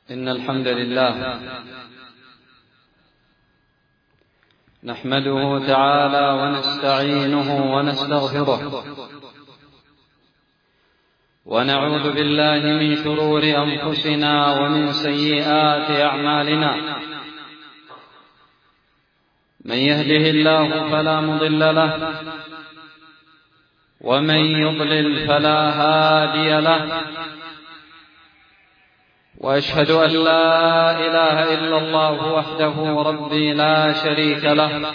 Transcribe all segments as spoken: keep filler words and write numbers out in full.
إن الحمد لله نحمده تعالى ونستعينه ونستغفره ونعوذ بالله من شرور أنفسنا ومن سيئات أعمالنا. من يهده الله فلا مضل له ومن يضلل فلا هادي له، وأشهد أن لا إله إلا الله وحده ربي لا شريك له،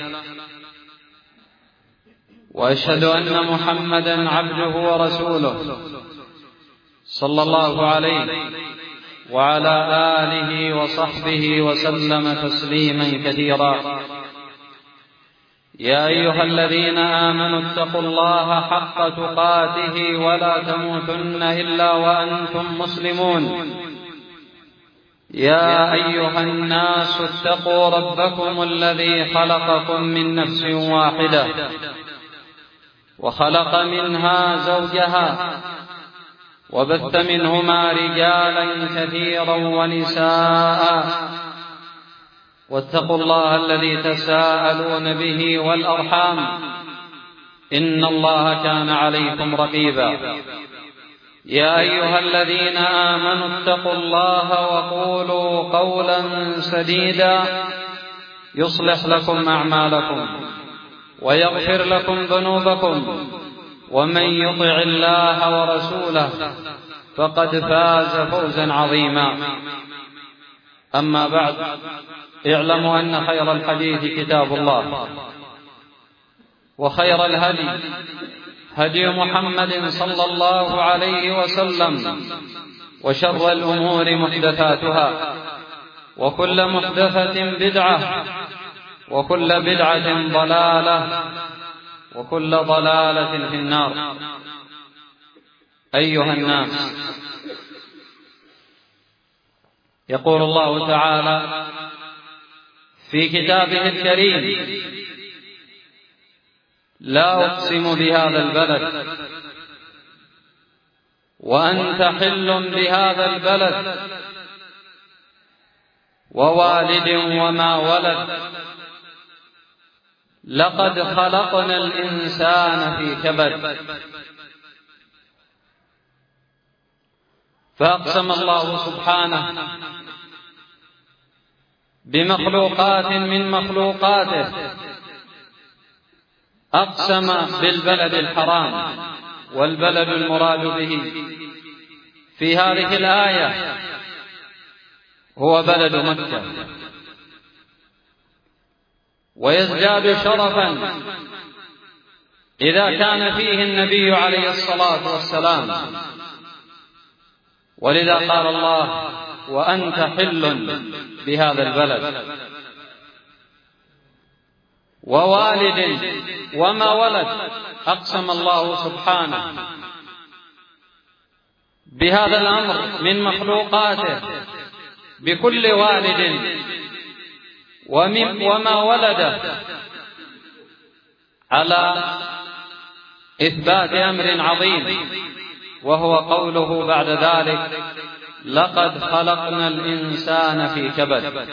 وأشهد أن محمدا عبده ورسوله صلى الله عليه وعلى آله وصحبه وسلم تسليما كثيرا. يا أيها الذين آمنوا اتقوا الله حق تقاته ولا تموتن إلا وأنتم مسلمون. يا أيها الناس اتقوا ربكم الذي خلقكم من نفس واحدة وخلق منها زوجها وبث منهما رجالا كثيرا ونساء، واتقوا الله الذي تساءلون به والأرحام إن الله كان عليكم رقيبا. يا أيها الذين آمنوا اتقوا الله وقولوا قولا سديدا يصلح لكم أعمالكم ويغفر لكم ذنوبكم، ومن يطع الله ورسوله فقد فاز فوزا عظيما. أما بعد، اعلموا أن خير الحديث كتاب الله، وخير الهدي هدي محمد صلى الله عليه وسلم، وشر الأمور محدثاتها، وكل محدثة بدعة، وكل بدعة ضلالة، وكل ضلالة في النار. أيها الناس، يقول الله تعالى في كتابه الكريم: لا أقسم بهذا البلد وأنت حل بهذا البلد ووالد وما ولد لقد خلقنا الإنسان في كبد. فأقسم الله سبحانه بمخلوقات من مخلوقاته، أقسم بالبلد الحرام، والبلد المراد به في هذه الآية هو بلد مكة. ويزداد شرفا إذا كان فيه النبي عليه الصلاة والسلام، ولذا قال الله: وأنت حل بهذا البلد ووالد وما ولد. أقسم الله سبحانه بهذا الأمر من مخلوقاته بكل والد وما ولد على إثبات أمر عظيم، وهو قوله بعد ذلك: لقد خلقنا الإنسان في كبد.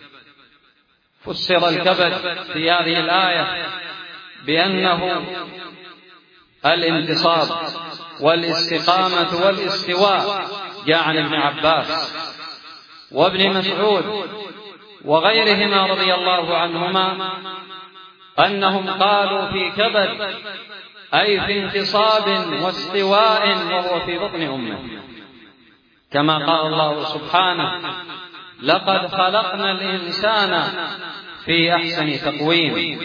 فسر الكبد في هذه الآية بأنه الانتصاب والاستقامة والاستواء، جاء عن ابن عباس وابن مسعود وغيرهما رضي الله عنهما أنهم قالوا في كبد أي في انتصاب واستواء وهو في بطن أمه، كما قال الله سبحانه: لقد خلقنا الإنسان في أحسن تقويم.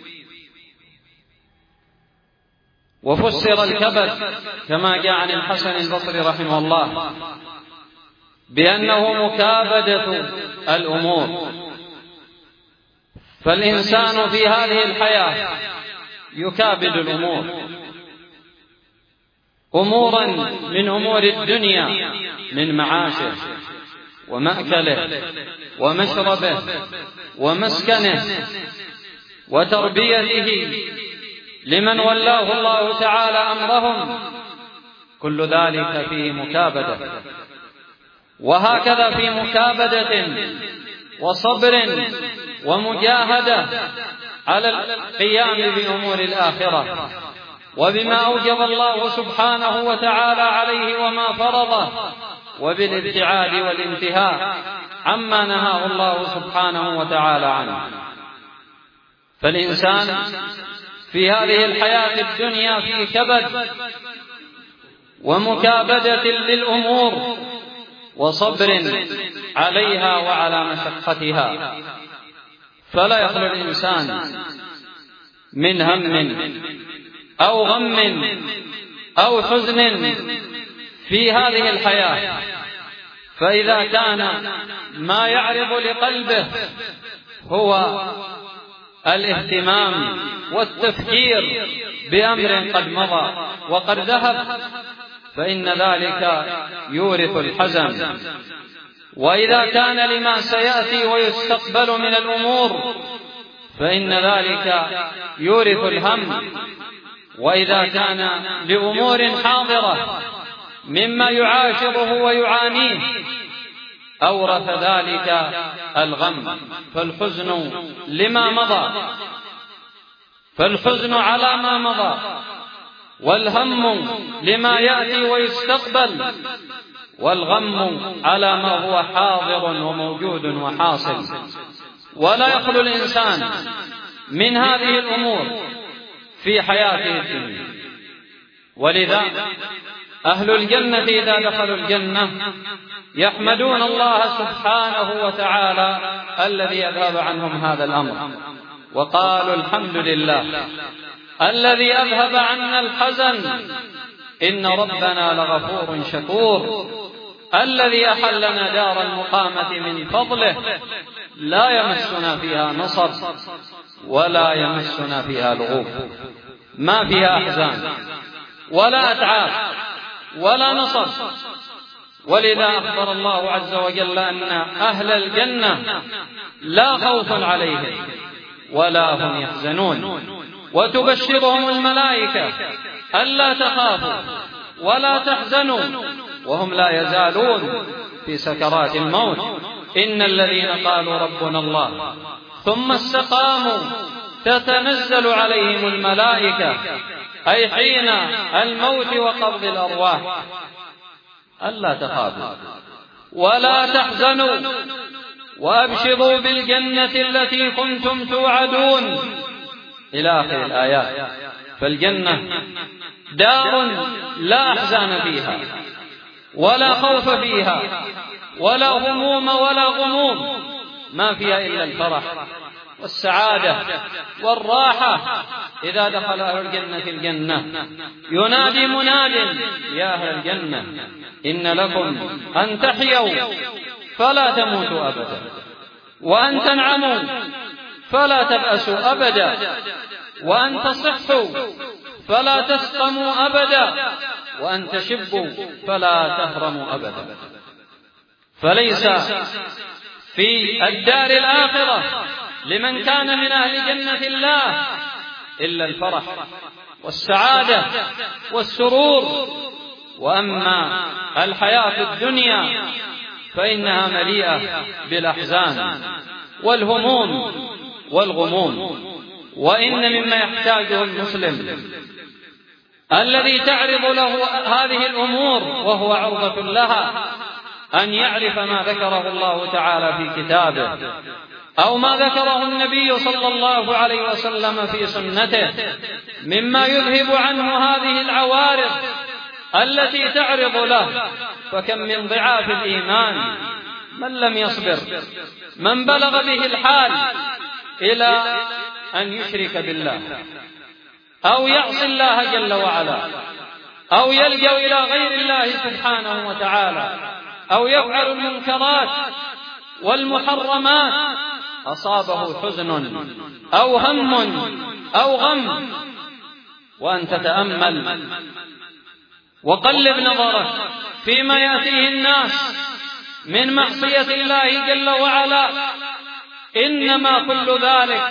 وفسر الكبد كما جاء عن الحسن البصري رحمه الله بأنه مكابدة الأمور. فالإنسان في هذه الحياة يكابد الأمور، أمورا من أمور الدنيا، من معاشه ومأكله ومشربه ومسكنه وتربيته لمن ولاه الله تعالى أمرهم، كل ذلك فيه مكابدة. وهكذا في مكابدة وصبر ومجاهدة على القيام بأمور الآخرة وبما أوجب الله سبحانه وتعالى عليه وما فرضه، وبالابتعاد والانتهاء عما نهاه الله سبحانه وتعالى عنه. فالإنسان في هذه الحياة الدنيا في كبد ومكابدة للأمور وصبر عليها وعلى مشقتها، فلا يخلو الإنسان من هم أو غم أو حزن في هذه الحياة. فإذا كان ما يعرض لقلبه هو الاهتمام والتفكير بأمر قد مضى وقد ذهب، فإن ذلك يورث الحزن. وإذا كان لما سيأتي ويستقبل من الأمور فإن ذلك يورث الهم. وإذا كان لأمور حاضرة مما يعاشره ويعانيه أورث ذلك الغم. فالحزن لما مضى فالحزن على ما مضى، والهم لما يأتي ويستقبل، والغم على ما هو حاضر وموجود وحاصل. ولا يخلو الإنسان من هذه الأمور في حياته الدنيا. ولذا أهل الجنة إذا دخلوا الجنة يحمدون الله سبحانه وتعالى الذي أذهب عنهم هذا الأمر، وقالوا الحمد لله الذي أذهب عنا الحزن إن ربنا لغفور شكور، الذي أحلنا دار المقامة من فضله لا يمسنا فيها نصب ولا يمسنا فيها لغوب، ما فيها أحزان ولا أتعاب ولا نصب. ولذا أخبر الله عز وجل أن أهل الجنة لا خوف عليهم ولا هم يحزنون، وتبشرهم الملائكة ألا تخافوا ولا تحزنوا وهم لا يزالون في سكرات الموت. إن الذين قالوا ربنا الله ثم استقاموا تتنزل عليهم الملائكة، أي حين الموت وقبض الأرواح، ألا تخافوا ولا تحزنوا وأبشروا بالجنة التي كنتم توعدون إلى آخر الآيات. فالجنة دار لا أحزان فيها ولا خوف فيها ولا هموم ولا غموم، ما فيها إلا الفرح والسعادة والراحة. إذا دخل أهل الجنة الجنة ينادي مناد يا أهل الجنة إن لكم أن تحيوا فلا تموتوا أبدا، وأن تنعموا فلا تبأسوا أبدا، وأن تصحوا فلا تسقموا أبدا، وأن تشبوا فلا تهرموا أبدا. فليس في الدار الآخرة لمن كان من أهل جنة الله إلا الفرح والسعادة والسرور. وأما الحياة الدنيا فإنها مليئة بالأحزان والهموم والغموم. وإن مما يحتاجه المسلم الذي تعرض له هذه الأمور وهو عرضة لها أن يعرف ما ذكره الله تعالى في كتابه أو ما ذكره النبي صلى الله عليه وسلم في سنته مما يذهب عنه هذه العوارض التي تعرض له. فكم من ضعاف الإيمان من لم يصبر، من بلغ به الحال إلى أن يشرك بالله أو يعصي الله جل وعلا أو يلجأ إلى غير الله سبحانه وتعالى أو يفعل المنكرات والمحرمات، أصابه حزن أو هم أو غم. وأن تتأمل وقلب نظرك فيما يأتيه الناس من معصية الله جل وعلا، إنما كل ذلك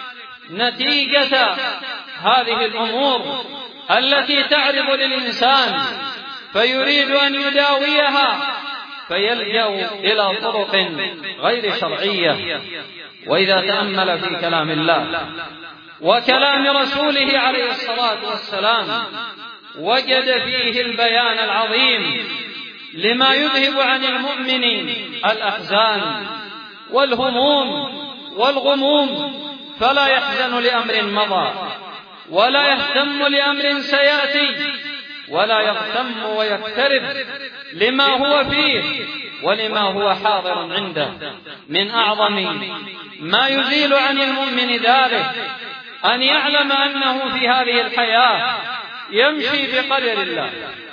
نتيجة هذه الأمور التي تعرض للإنسان فيريد أن يداويها فيلجأ إلى طرق غير شرعية. وإذا تأمل في كلام الله وكلام رسوله عليه الصلاة والسلام وجد فيه البيان العظيم لما يذهب عن المؤمن الأحزان والهموم والغموم، فلا يحزن لأمر مضى ولا يهتم لأمر سيأتي، ولا يغتم ويقترب لما هو فيه ولما هو حاضر عنده. من أعظم ما يزيل عن المؤمن ذلك أن يعلم أنه في هذه الحياة يمشي بقدر الله،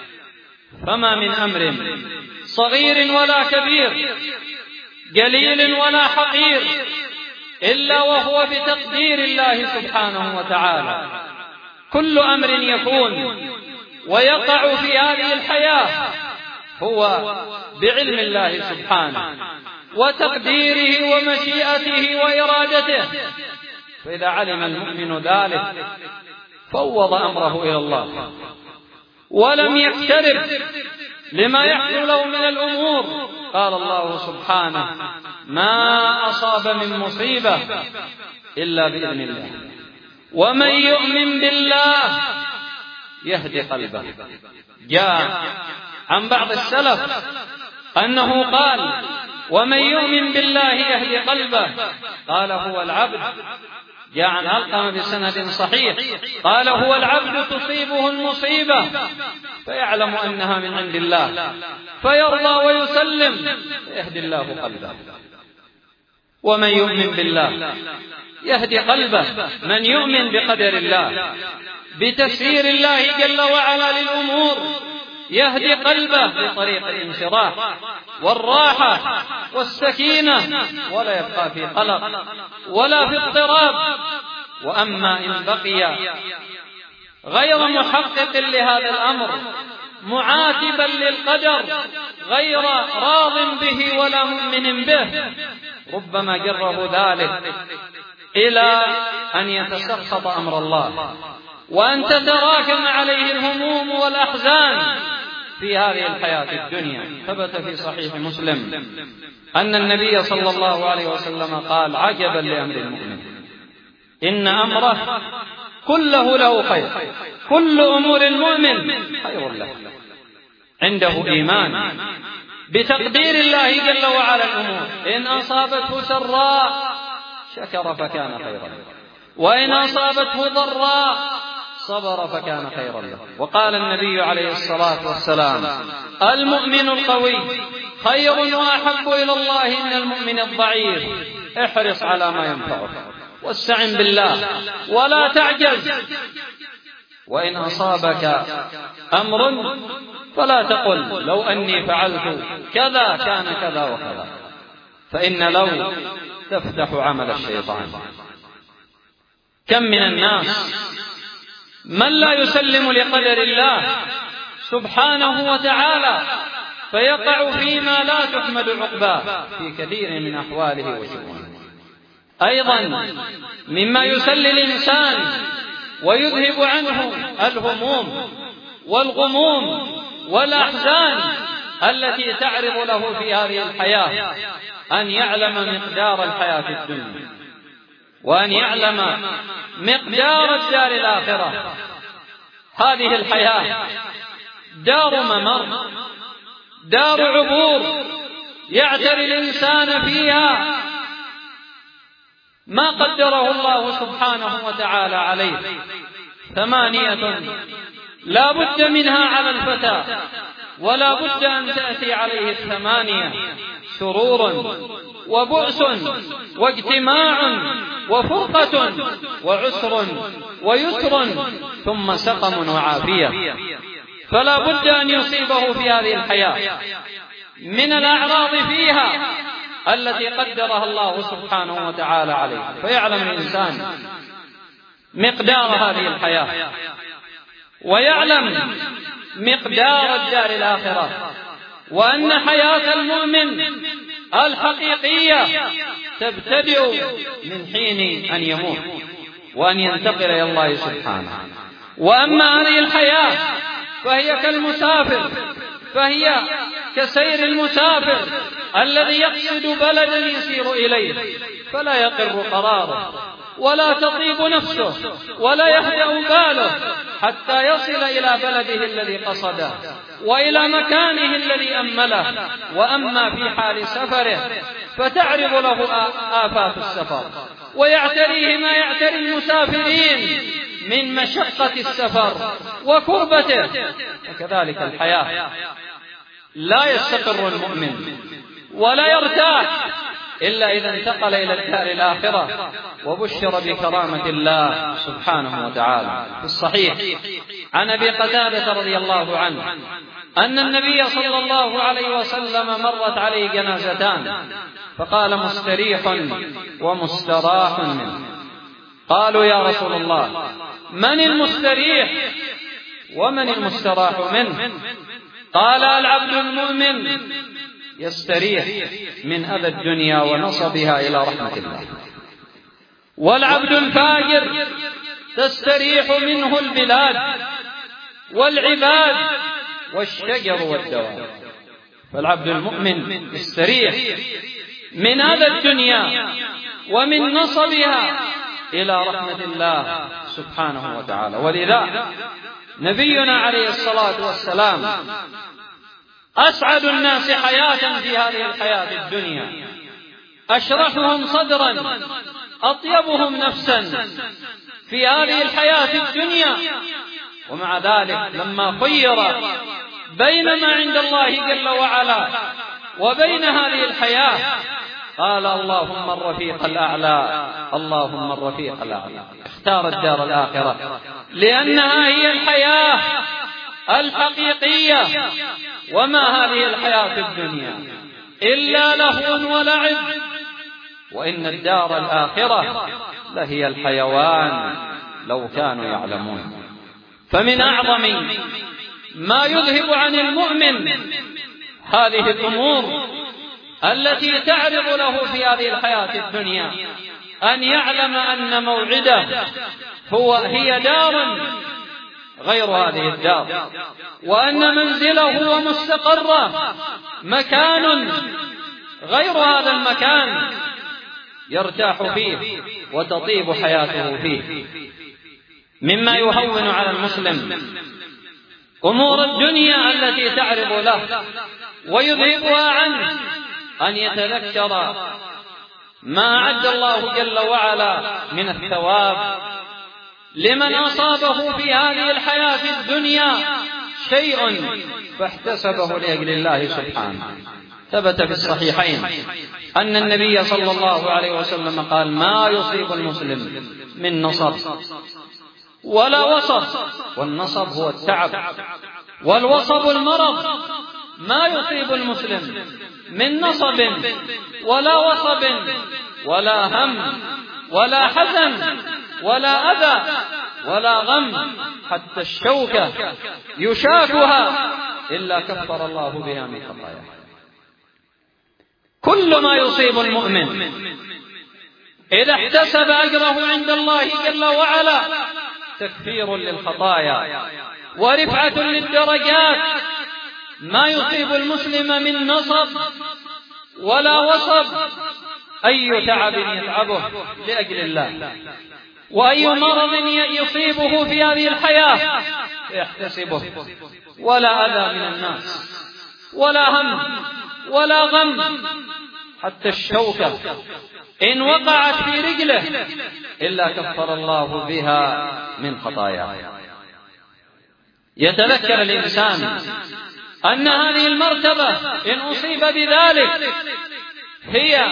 فما من أمر صغير ولا كبير، قليل ولا حقير، إلا وهو بتقدير الله سبحانه وتعالى. كل أمر يكون ويقع في هذه الحياة هو بعلم الله سبحانه وتقديره ومشيئته وإرادته. فإذا علم المؤمن ذلك فوض أمره إلى الله ولم يقترب لما يحصل له من الأمور. قال الله سبحانه: ما أصاب من مصيبة إلا بإذن الله ومن يؤمن بالله يهدي قلبه. جاء عن بعض السلف أنه قال: ومن يؤمن بالله يهدي قلبه، قال هو العبد. جاء عن علقمة بسند صحيح قال: هو العبد تصيبه المصيبة فيعلم أنها من عند الله فيرضى ويسلم فيهدي الله قلبه. ومن يؤمن بالله يهدي قلبه، من يؤمن بقدر الله بتسيير الله جل وعلا للأمور يهدي قلبه بطريق الانشراح والراحة والسكينة، ولا يبقى في قلق ولا في اضطراب. وأما إن بقي غير محقق لهذا الأمر معاتبا للقدر غير راض به ولا مؤمن به، ربما جره ذلك إلى أن يتسخط أمر الله وأن تتراكم عليه الهموم والأحزان في هذه الحياة الدنيا. ثبت في صحيح مسلم أن النبي صلى الله عليه وسلم قال: عجبا لأمر المؤمن إن أمره كله له خير، كل أمور المؤمن خير له. عنده إيمان بتقدير الله جل وعلا الأمور، إن أصابته سراء شكر فكان خيرا له، وإن أصابته ضراء صبر فكان خيرا له. وقال النبي عليه الصلاة والسلام: المؤمن القوي خير وأحب إلى الله من المؤمن الضعيف. احرص على ما ينفعك واستعن بالله ولا تعجز. وإن أصابك أمر فلا تقل لو أني فعلت كذا كان كذا وكذا، فإن لو تفتح عمل الشيطان. كم من الناس من لا يسلم لقدر الله سبحانه وتعالى فيقع فيما لا تحمد عقباه في كثير من أحواله وشؤونه. أيضا مما يسلي الإنسان ويذهب عنه الهموم والغموم والأحزان التي تعرض له في هذه الحياة أن يعلم مقدار الحياة الدنيا، وأن يعلم مقدار الدار الآخرة. هذه الحياة دار ممر، دار عبور، يعتري الإنسان فيها ما قدره الله سبحانه وتعالى عليه. ثمانية لا بد منها على الفتى، ولا بد أن تأتي عليه الثمانية: سرور وبؤس واجتماع وفرقة وعسر ويسر ثم سقم وعافية. فلا بد أن يصيبه في هذه الحياة من الأعراض فيها التي قدرها الله سبحانه وتعالى عليه، فيعلم الإنسان مقدار هذه الحياة ويعلم مقدار الدار الآخرة، وأن حياة المؤمن الحقيقية تبتدئ من حين أن يموت وأن ينتقل إلى الله سبحانه. وأما هذه الحياة فهي كالمسافر، فهي كسير المسافر الذي يقصد بلدا يسير إليه فلا يقر قراره ولا تطيب نفسه ولا يهدأ باله حتى يصل إلى بلده الذي قصده وإلى مكانه الذي أمله. وأما في حال سفره فتعرض له آفات السفر ويعتريه ما يعتري المسافرين من مشقة السفر وكربته. وكذلك الحياة، لا يستقر المؤمن ولا يرتاح إلا إذا انتقل إلى الدار الآخرة وبشر بكرامة الله سبحانه وتعالى. في الصحيح عن أبي قتادة رضي الله عنه أن النبي صلى الله عليه وسلم مرت عليه جنازتان فقال: مستريح ومستراح منه. قالوا: يا رسول الله، من المستريح ومن المستراح منه؟ قال: العبد المؤمن يستريح من أذى الدنيا ونصبها إلى رحمة الله، والعبد الفاجر تستريح منه البلاد والعباد والشجر والدواب. فالعبد المؤمن يستريح من أذى الدنيا ومن نصبها إلى رحمة الله سبحانه وتعالى. ولذا نبينا عليه الصلاة والسلام أسعد الناس حياة في هذه الحياة الدنيا، أشرحهم صدرا، أطيبهم نفسا في هذه الحياة الدنيا. ومع ذلك لما خير بين ما عند الله جل وعلا وبين هذه الحياة قال: اللهم الرفيق الأعلى، اللهم الرفيق الأعلى. اختار الدار الآخرة لأنها هي الحياة الحقيقية، وما هذه الحياة الدنيا إلا لهو ولعب، وإن الدار الآخرة لهي الحيوان لو كانوا يعلمون. فمن أعظم ما يذهب عن المؤمن هذه الأمور التي تعرض له في هذه الحياة الدنيا أن يعلم أن موعده هو هي دار غير هذه الدار، وأن منزله ومستقره مكان غير هذا المكان يرتاح فيه وتطيب حياته فيه. مما يهون على المسلم أمور الدنيا التي تعرض له ويذهبها عنه أن يتذكر ما أعد الله جل وعلا من الثواب لمن أصابه في هذه الحياة الدنيا شيء فاحتسبه لأجل الله سبحانه. ثبت في الصحيحين أن النبي صلى الله عليه وسلم قال: ما يصيب المسلم من نصب ولا وصب، والنصب هو التعب، والوصب المرض. ما يصيب المسلم من نصب ولا وصب ولا هم ولا حزن ولا أذى ولا غم حتى الشوكة يشاكها إلا كفر الله بها من خطاياه. كل ما يصيب المؤمن إذا احتسب أجره عند الله جل وعلا تكفير للخطايا ورفعة للدرجات. ما يصيب المسلم من نصب ولا وصب، أي تعب يتعبه لأجل الله، وأي مرض يصيبه في هذه الحياة يحتسبه، ولا أذى من الناس ولا هم ولا غم حتى الشوكة إن وقعت في رجله إلا كفر الله بها من خطاياه. يتذكر الإنسان أن هذه المرتبة إن أصيب بذلك هي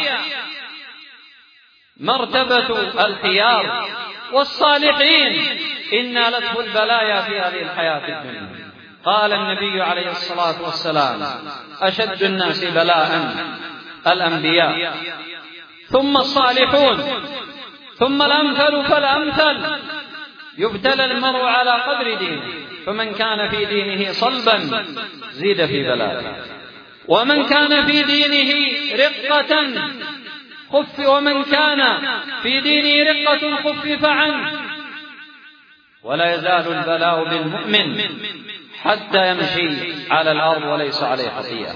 مرتبة الخيار والصالحين إن نالته البلايا في هذه الحياة الدنيا. قال النبي عليه الصلاة والسلام: أشد الناس بلاء الأنبياء، ثم الصالحون، ثم الأمثل فالأمثل. يبتلى المرء على قدر دينه، فمن كان في دينه صلبا زيد في بلاء، ومن كان في دينه رقة خف ومن كان في دينه رقة خفف عنه. ولا يزال البلاء بالمؤمن حتى يمشي على الأرض وليس عليه خطيئة.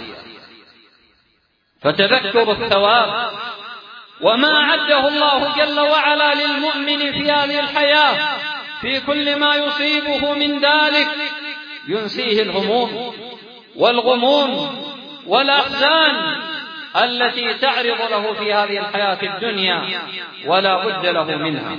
فتذكر الثواب وما أعده الله جل وعلا للمؤمن في هذه الحياة في كل ما يصيبه من ذلك ينسيه الهموم والغموم والأحزان التي تعرض له في هذه الحياة الدنيا ولا بد له منها.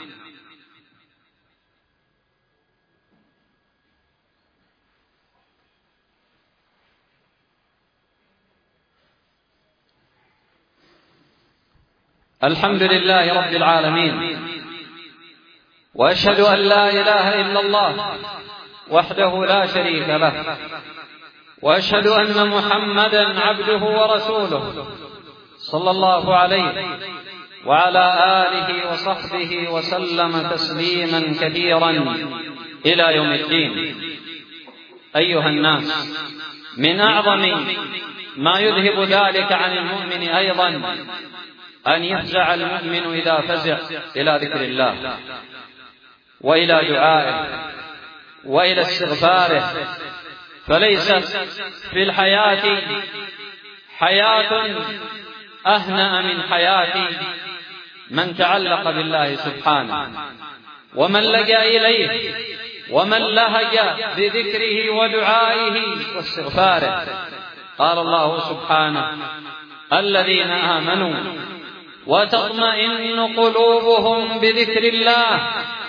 الحمد لله رب العالمين، وأشهد أن لا إله إلا الله وحده لا شريك له، وأشهد أن محمدا عبده ورسوله صلى الله عليه وعلى آله وصحبه وسلم تسليما كثيرا إلى يوم الدين. أيها الناس، من أعظم ما يذهب ذلك عن المؤمن أيضا أن يفزع المؤمن إذا فزع إلى ذكر الله وإلى دعائه وإلى استغفاره. فليس في الحياة حياة أهنأ من حياة من تعلق بالله سبحانه ومن لجأ إليه ومن لهج بذكره ودعائه واستغفاره. قال الله سبحانه: الذين آمنوا وتطمئن قلوبهم بذكر الله،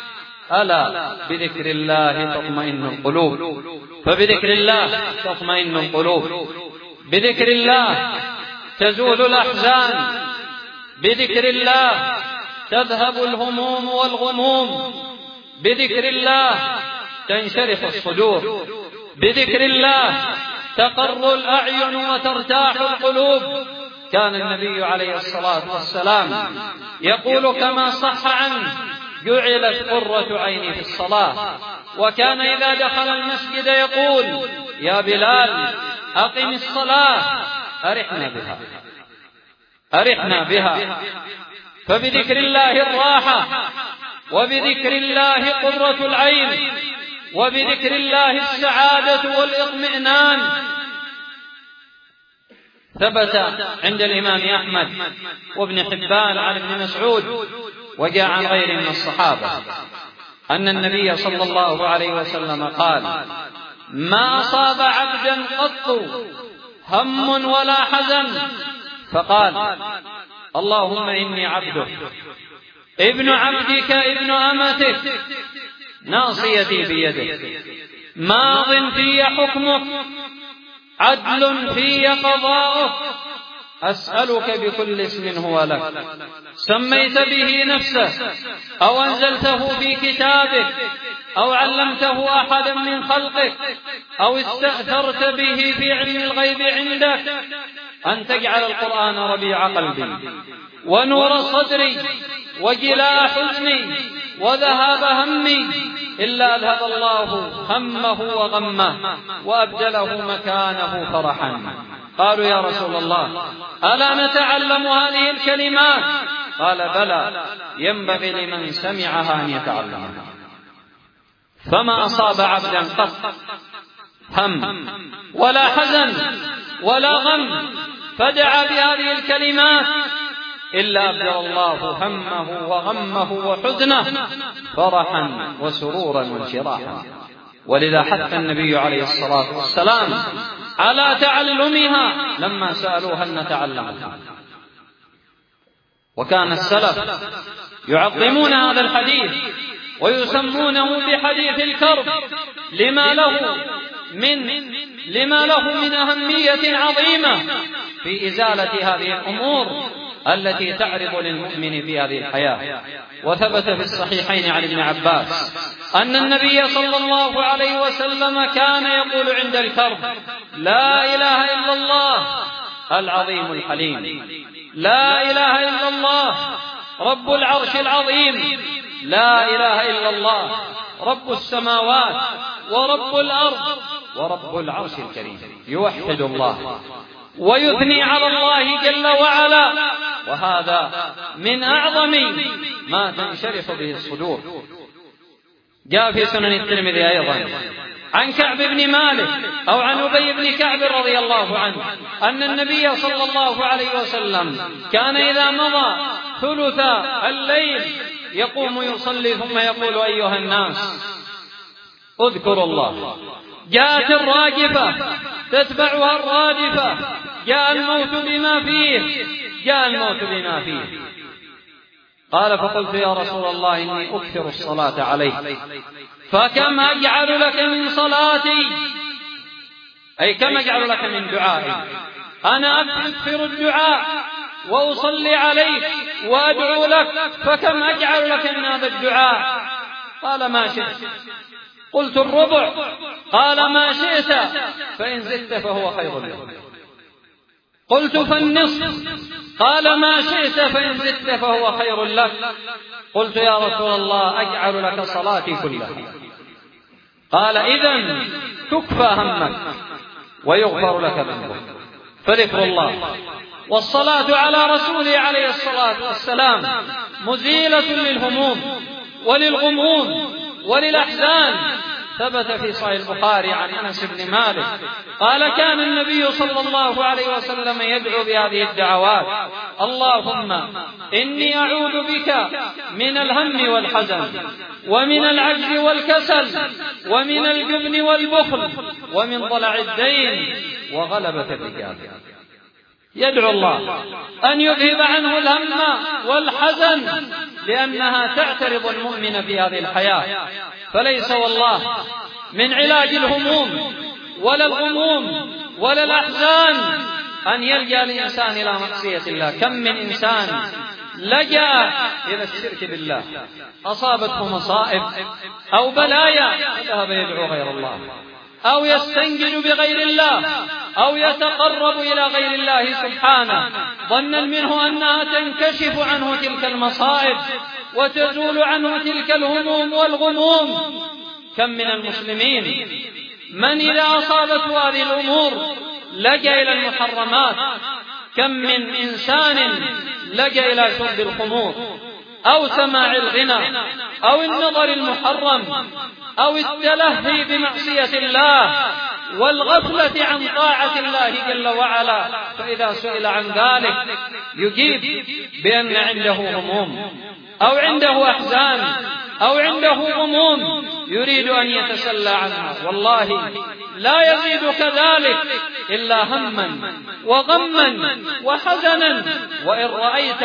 ألا بذكر الله تطمئن القلوب. فبذكر الله تطمئن القلوب، بذكر الله تزول الأحزان، بذكر الله تذهب الهموم والغموم، بذكر الله تنشرح الصدور، بذكر الله تقر الأعين وترتاح القلوب. كان النبي عليه الصلاة والسلام يقول كما صح عنه: جعلت قرة عيني في الصلاة. وكان إذا دخل المسجد يقول: يا بلال أقم الصلاة، أرحنا بها أرحنا بها. فبذكر الله الراحة، وبذكر الله قرة العين، وبذكر الله السعادة والإطمئنان. ثبت عند الإمام أحمد وابن حبان عن ابن مسعود وجاء عن غيره من الصحابة أن النبي صلى الله عليه وسلم قال: ما أصاب عبدا قط هم ولا حزن فقال: اللهم إني عبدك ابن عبدك ابن أمتك ناصيتي بيدك ماض في حكمك عدل في قضاؤك أسألك بكل اسم هو لك سميت به نفسك أو أنزلته في كتابك أو علمته أحدا من خلقك أو استأثرت به في علم الغيب عندك أن تجعل القرآن ربيع قلبي ونور صدري وجلاء حزني وذهاب همي إلا أذهب الله همه وغمه وأبدله مكانه فرحا. قالوا: يا رسول الله ألا نتعلم هذه الكلمات؟ قال: بلى، ينبغي لمن سمعها أن يتعلمها. فما أصاب عبدا قط هم ولا حزن ولا غم فدعا بهذه الكلمات إلا أبدل الله همه وغمه وحزنه فرحا وسرورا وانشراحا. ولذا حث النبي عليه الصلاة والسلام على تعلمها لما سألوه هل نتعلمها. وكان السلف يعظمون هذا الحديث ويسمونه بحديث الكرب لما له من لما له من أهمية عظيمة في إزالة هذه الأمور التي تعرض للمؤمن في هذه الحياة. وثبت في الصحيحين عن ابن عباس أن النبي صلى الله عليه وسلم كان يقول عند الكرب: لا إله إلا الله العظيم الحليم، لا إله إلا الله رب العرش العظيم، لا إله إلا الله رب السماوات ورب الأرض ورب العرش الكريم. يوحد الله ويثني على الله جل وعلا، وهذا من أعظم ما تنشرح به الصدور. جاء في سنن الترمذي أيضا عن كعب بن مالك أو عن أبي بن كعب رضي الله عنه أن النبي صلى الله عليه وسلم كان إذا مضى ثلث الليل يقوم يصلي ثم يقول: أيها الناس اذكروا الله. جاءت الراجفة تتبعها الرادفة، جاء الموت بما فيه، جاء الموت بما فيه. قال: فقلت يا رسول الله إني أكثر الصلاة عليك، فكم أجعل لك من صلاتي، أي كم أجعل لك من دعائي؟ أنا أكثر الدعاء وأصلي عليك وأدعو لك، فكم أجعل لك من هذا الدعاء؟ قال: ما شئت. قلت: الربع. قال: ما شئت، فإن زدت فهو خير لك. قلت: فالنصف. قال: ما شئت، فإن زدت فهو خير لك. قلت: يا رسول الله أجعل لك صلاتي كلها. قال: إذن تكفى همك ويغفر لك ذنبك. فذكر الله والصلاة على رسوله عليه الصلاة والسلام مزيلة للهموم وللغموم وللأحزان. ثبت في صحيح البخاري عن أنس بن مالك قال: كان النبي صلى الله عليه وسلم يدعو بهذه الدعوات: اللهم إني أعوذ بك من الهم والحزن، ومن العجز والكسل، ومن الجبن والبخل، ومن ضلع الدين وغلبة الرجال. يدعو الله أن يذهب عنه الهم والحزن، لأنها تعترض المؤمن في هذه الحياة. فليس والله من علاج الهموم ولا الغموم ولا الأحزان أن يلجأ الإنسان إلى معصية الله. كم من إنسان لجأ إلى الشرك بالله، أصابته مصائب أو بلايا فذهب يدعو غير الله، أو يستنجد بغير الله، أو يتقرب إلى غير الله سبحانه، ظنا منه أنها تنكشف عنه تلك المصائب وتزول عنه تلك الهموم والغموم. كم من المسلمين من إذا أصابته هذه الأمور لجأ إلى المحرمات. كم من إنسان لجأ إلى شرب الخمور أو سماع الغنى أو النظر المحرم أو التلهي بمعصية الله والغفلة عن طاعة الله جل وعلا. فإذا سئل عن ذلك يجيب بأن عنده هموم أو عنده أحزان أو عنده غموم يريد أن يتسلى عنها. والله لا يزيد كذلك إلا هما وغما وحزنا. وإن رأيت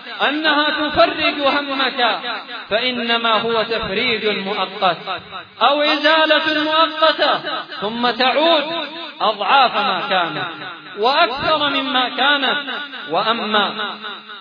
أنها تفرج همك فإنما هو تفريج مؤقت أو إزالة مؤقتة، ثم تعود أضعاف ما كانت وأكثر مما كانت. وأما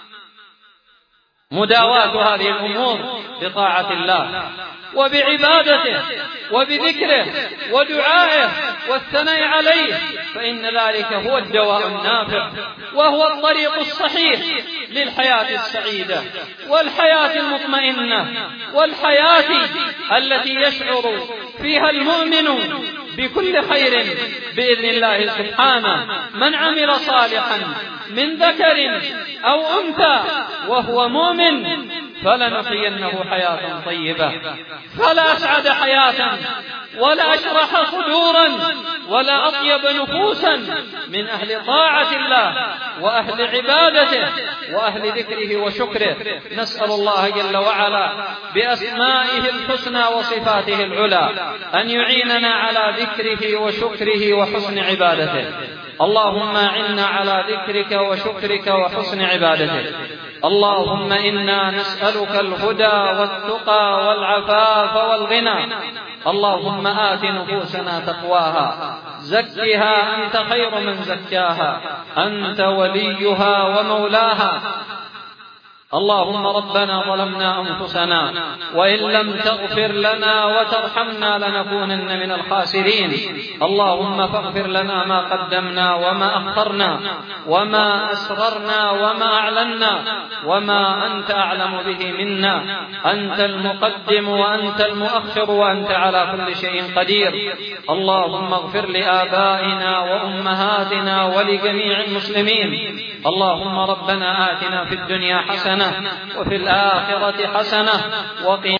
مداواة هذه الأمور بطاعة الله وبعبادته وبذكره ودعائه والثناء عليه، فإن ذلك هو الدواء النافع وهو الطريق الصحيح للحياة السعيدة والحياة المطمئنة والحياة التي يشعر فيها المؤمن بكل خير بإذن الله سبحانه. من عمل صالحا من ذكر أو أنثى وهو مؤمن فلنحيينه حياة طيبة. فلا أسعد حياة ولا أشرح صدورا ولا أطيب نفوسا من أهل طاعة الله وأهل عبادته وأهل ذكره وشكره. نسأل الله جل وعلا بأسمائه الحسنى وصفاته العلى أن يعيننا على ذكره وشكره وحسن عبادته. اللهم أعنا على ذكرك وشكرك وحسن عبادتك. اللهم إنا نسألك الهدى والتقى والعفاف والغنى. اللهم آت نفوسنا تقواها، زكها أنت خير من زكاها، أنت وليها ومولاها. اللهم ربنا ظلمنا أنفسنا وإن لم تغفر لنا وترحمنا لنكونن من الخاسرين. اللهم فاغفر لنا ما قدمنا وما أخرنا وما أسررنا وما أعلنا وما أنت أعلم به منا. أنت المقدم وأنت المؤخر وأنت على كل شيء قدير. اللهم اغفر لآبائنا وأمهاتنا ولجميع المسلمين. اللهم ربنا آتنا في الدنيا حسنة وفي الآخرة حسنة وقنا